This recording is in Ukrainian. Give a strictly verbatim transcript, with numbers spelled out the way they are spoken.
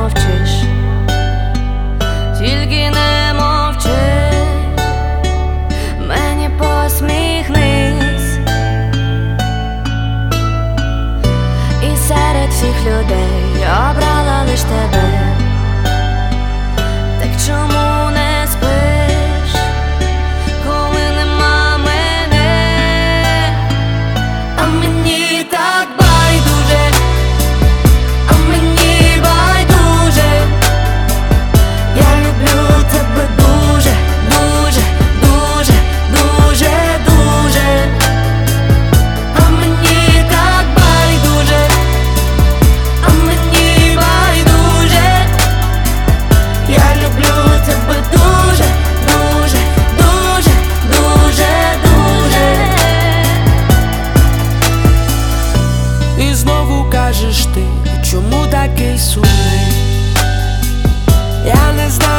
мовчиш, тільки не мовчи, мені посміхнись. І серед всіх людей я обрала лиш тебе. Так чому не спиш, коли нема мене? А мені так байдуже, а мені байдуже. Я люблю тебе дуже, дуже, дуже, дуже, дуже. А мені так байдуже, а мені байдуже. Я люблю тебе дуже, дуже, дуже, дуже, дуже. І знову кажеш ти, чому такий сумний? Я не знаю.